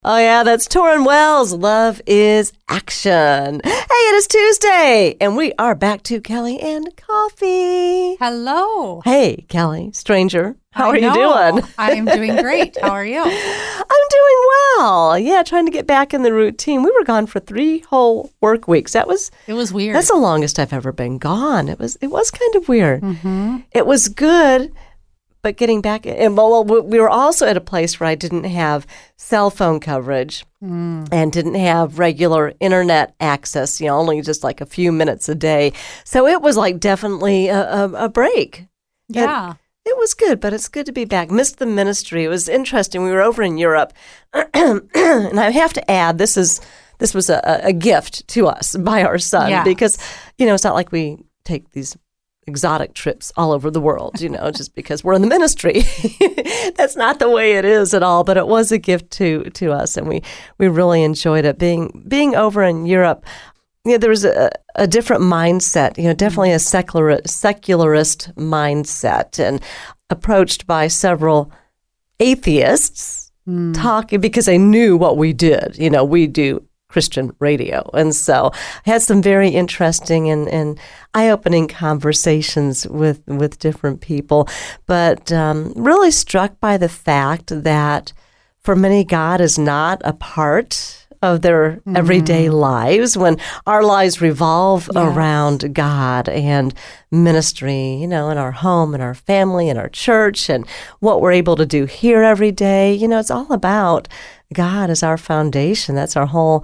Oh, yeah, that's Torrin Wells. Love is action. Hey, it is Tuesday, and we are back to Kelly and Coffee. Hello. Hey, Kelly, stranger. How are you doing? I'm doing great. How are you? I'm doing well. Yeah, trying to get back in the routine. We were gone for 3 whole work weeks. It was weird. That's the longest I've ever been gone. It was kind of weird. Mm-hmm. It was good. But getting back, and we were also at a place where I didn't have cell phone coverage and didn't have regular internet access, only just like a few minutes a day. So it was like definitely a break. Yeah. It was good, but it's good to be back. Missed the ministry. It was interesting. We were over in Europe, and I have to add, this was a gift to us by our son because, it's not like we take these exotic trips all over the world, just because we're in the ministry. That's not the way it is at all, but it was a gift to us, and we really enjoyed it. Being over in Europe, there was a different mindset, definitely a secularist mindset, and approached by several atheists talking, because they knew what we did. We do Christian radio. And so I had some very interesting and eye-opening conversations with different people, but really struck by the fact that for many, God is not a part of their everyday lives, when our lives revolve around God and ministry, in our home, in our family, in our church, and what we're able to do here every day. It's all about God as our foundation. That's our whole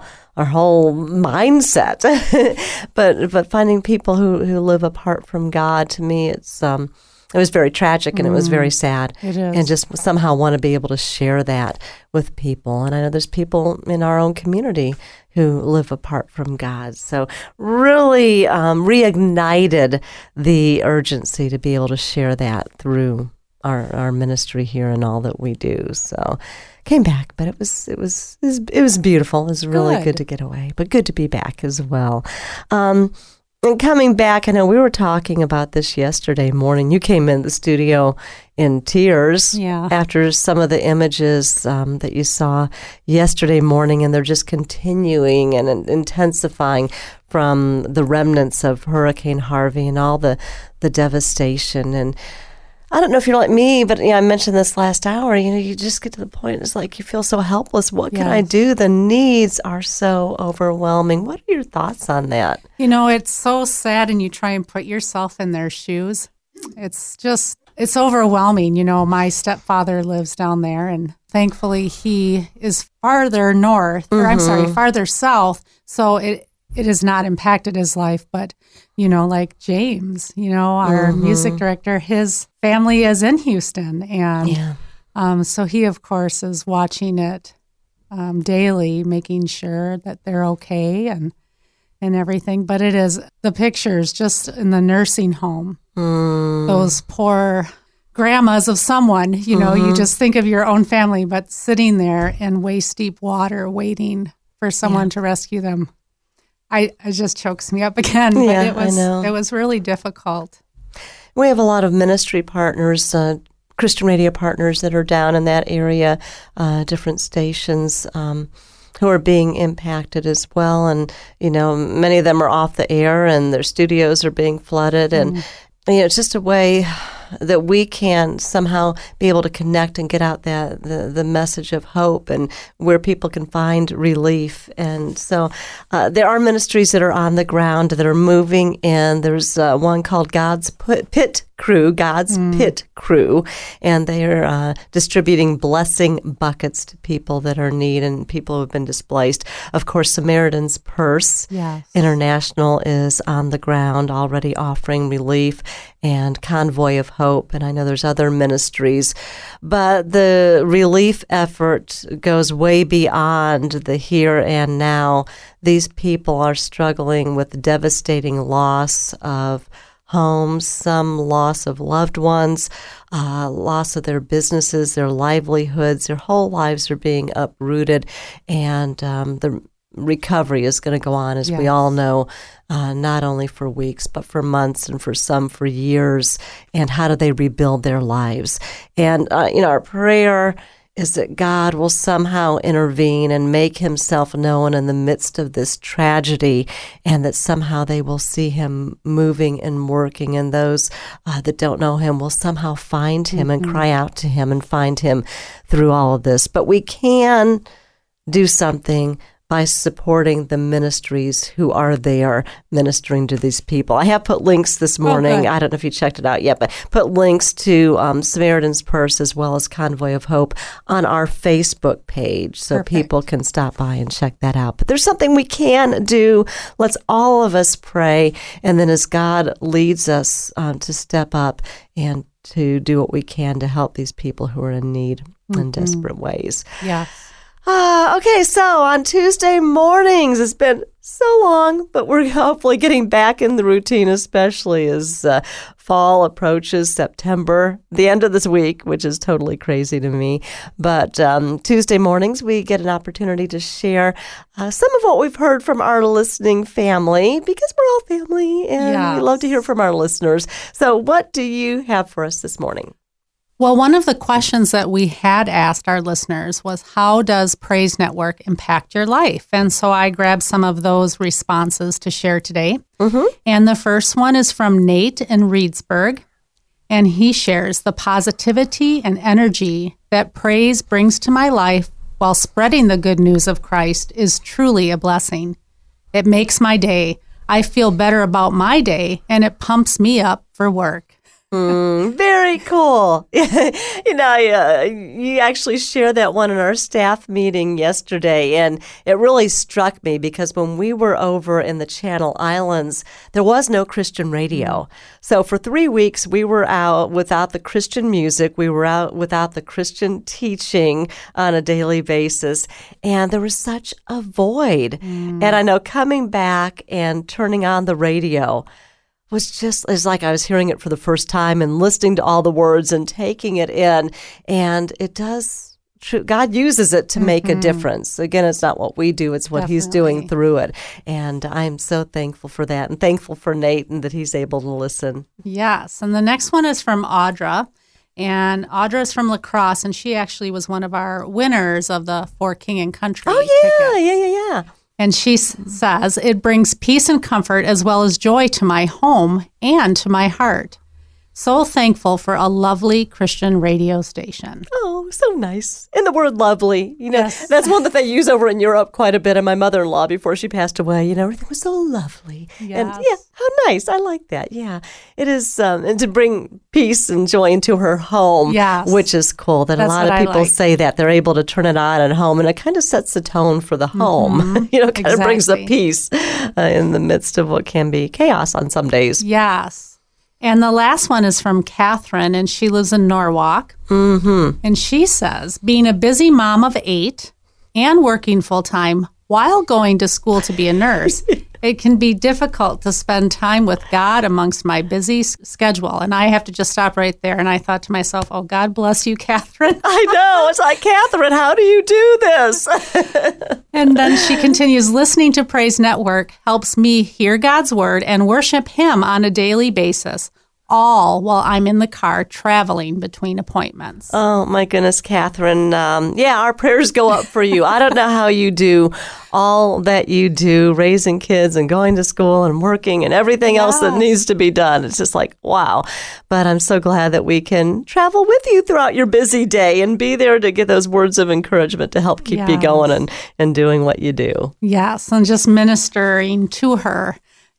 mindset. but finding people who live apart from God, to me, it was very tragic, and it was very sad. It is. And just somehow want to be able to share that with people. And I know there's people in our own community who live apart from God. So really reignited the urgency to be able to share that through our ministry here and all that we do. So came back, but it was beautiful. It was really good to get away, but good to be back as well. And coming back, I know we were talking about this yesterday morning. You came in the studio in tears after some of the images that you saw yesterday morning, and they're just continuing and intensifying from the remnants of Hurricane Harvey and all the devastation. And I don't know if you're like me, but I mentioned this last hour, you just get to the point, it's like you feel so helpless. What can I do? The needs are so overwhelming. What are your thoughts on that? It's so sad, and you try and put yourself in their shoes. It's overwhelming. My stepfather lives down there, and thankfully he is farther north, farther south, so it has not impacted his life. But, like James, our music director, his family is in Houston. And so he, of course, is watching it daily, making sure that they're okay and everything. But it is the pictures just in the nursing home, those poor grandmas of someone, you just think of your own family, but sitting there in waist-deep water waiting for someone to rescue them. It just chokes me up again, but it was really difficult. We have a lot of ministry partners, Christian radio partners that are down in that area, different stations who are being impacted as well. And, many of them are off the air and their studios are being flooded. And, it's just a way that we can somehow be able to connect and get out the message of hope and where people can find relief. And so there are ministries that are on the ground that are moving in. There's one called God's Pit Crew, and they are distributing blessing buckets to people that are in need and people who have been displaced. Of course, Samaritan's Purse International is on the ground already offering relief, and Convoy of Hope, and I know there's other ministries, but the relief effort goes way beyond the here and now. These people are struggling with devastating loss of homes, some loss of loved ones, loss of their businesses, their livelihoods, their whole lives are being uprooted, and the recovery is going to go on, as we all know, not only for weeks, but for months, and for some for years. And how do they rebuild their lives? And, our prayer is that God will somehow intervene and make himself known in the midst of this tragedy, and that somehow they will see him moving and working, and those that don't know him will somehow find him and cry out to him and find him through all of this. But we can do something by supporting the ministries who are there ministering to these people. I have put links this morning. I don't know if you checked it out yet, but put links to Samaritan's Purse as well as Convoy of Hope on our Facebook page so people can stop by and check that out. But there's something we can do. Let's all of us pray, and then as God leads us to step up and to do what we can to help these people who are in need in desperate ways. Yes. Okay, so on Tuesday mornings, it's been so long, but we're hopefully getting back in the routine, especially as fall approaches, September, the end of this week, which is totally crazy to me. But Tuesday mornings, we get an opportunity to share some of what we've heard from our listening family, because we're all family, and we love to hear from our listeners. So what do you have for us this morning? Well, one of the questions that we had asked our listeners was, how does Praise Network impact your life? And so I grabbed some of those responses to share today. And the first one is from Nate in Reedsburg. And he shares, the positivity and energy that praise brings to my life while spreading the good news of Christ is truly a blessing. It makes my day. I feel better about my day, and it pumps me up for work. Very cool. You actually shared that one in our staff meeting yesterday, and it really struck me because when we were over in the Channel Islands, there was no Christian radio. So for 3 weeks, we were out without the Christian music. We were out without the Christian teaching on a daily basis, and there was such a void. And I know coming back and turning on the radio it's like I was hearing it for the first time and listening to all the words and taking it in. And it does, God uses it to make a difference. Again, it's not what we do, it's what he's doing through it. And I'm so thankful for that, and thankful for Nate and that he's able to listen. Yes. And the next one is from Audra. And Audra is from La Crosse, and she actually was one of our winners of the For King and Country tickets. Yeah. And she says, it brings peace and comfort as well as joy to my home and to my heart. So thankful for a lovely Christian radio station. Oh, so nice. And the word lovely, that's one that they use over in Europe quite a bit. And my mother-in-law, before she passed away, everything was so lovely. Yes. And how nice. I like that. Yeah. It is, and to bring peace and joy into her home, which is cool. That's a lot of people say that. They're able to turn it on at home, and it kind of sets the tone for the home. Kind of brings the peace in the midst of what can be chaos on some days. Yes. And the last one is from Catherine, and she lives in Norwalk. And she says, being a busy mom of 8 and working full-time while going to school to be a nurse, it can be difficult to spend time with God amongst my busy schedule. And I have to just stop right there. And I thought to myself, oh, God bless you, Catherine. I know. It's like, Catherine, how do you do this? And then she continues, listening to Praise Network helps me hear God's word and worship him on a daily basis, all while I'm in the car traveling between appointments. Oh, my goodness, Catherine. Our prayers go up for you. I don't know how you do all that you do, raising kids and going to school and working and everything else that needs to be done. It's just like, wow. But I'm so glad that we can travel with you throughout your busy day and be there to get those words of encouragement to help keep you going and doing what you do. Yes, and just ministering to her.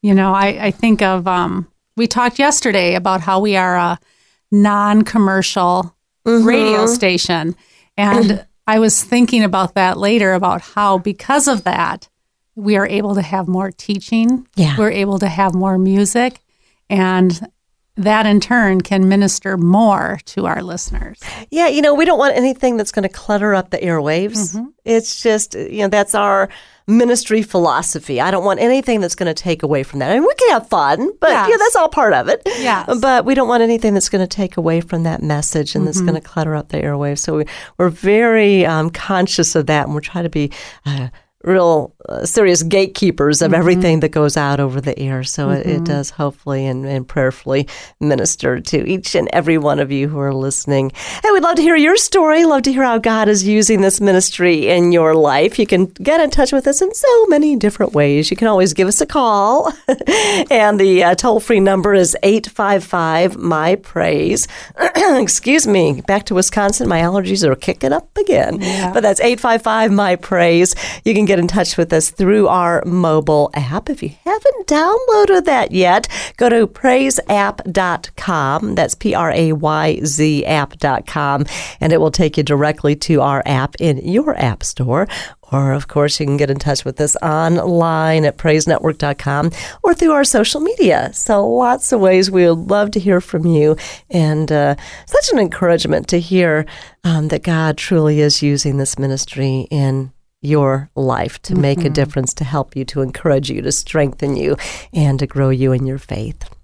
I think of... we talked yesterday about how we are a non-commercial radio station. And I was thinking about that later, about how because of that, we are able to have more teaching. We're able to have more music. And that in turn can minister more to our listeners. Yeah, we don't want anything that's going to clutter up the airwaves. It's just, that's our ministry philosophy. I don't want anything that's going to take away from that. I mean, we can have fun, but that's all part of it. But we don't want anything that's going to take away from that message and that's going to clutter up the airwaves. So we're very conscious of that, and we're trying to be real serious gatekeepers of everything that goes out over the air. So it does hopefully and prayerfully minister to each and every one of you who are listening. And we'd love to hear your story, love to hear how God is using this ministry in your life. You can get in touch with us in so many different ways. You can always give us a call. And the toll-free number is 855-MY-PRAISE. Excuse me, back to Wisconsin. My allergies are kicking up again. Yeah. But that's 855-MY-PRAISE. You can get in touch with us through our mobile app. If you haven't downloaded that yet, go to praiseapp.com. That's PRAYZ app.com, and it will take you directly to our app in your app store. Or, of course, you can get in touch with us online at praisenetwork.com or through our social media. So lots of ways. We would love to hear from you. And such an encouragement to hear that God truly is using this ministry in your life to make a difference, to help you, to encourage you, to strengthen you, and to grow you in your faith.